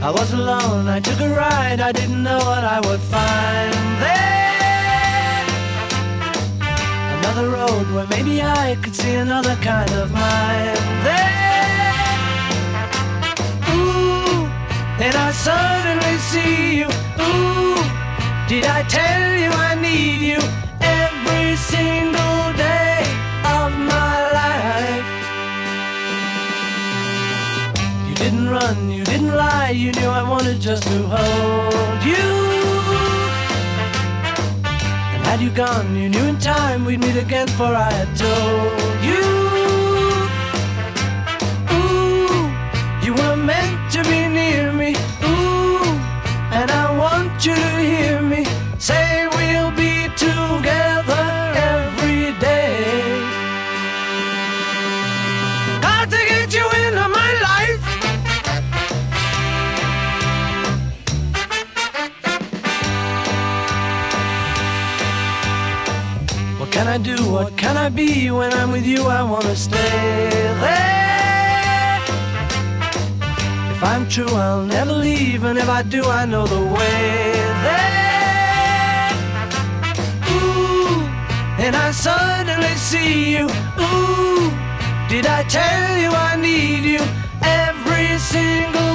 I was alone, I took a ride, I didn't know what I would find there. Another road where maybe I could see another kind of mind there. Ooh, then I suddenly see you. Ooh, did I tell you I need you every single day of my life? You didn't run, you didn't lie, you knew I wanted just to hold you. And had you gone, you knew in time we'd meet again, for I had told you. Ooh, you were meant to be near me. Ooh, and I want you to hear me say we'll be together every day. Got to get you into my life. What can I do? What can I be? When I'm with you, I wanna stay there. If I'm true, I'll never leave, and if I do, I know the way there. Ooh, and I suddenly see you. Ooh, did I tell you I need you every single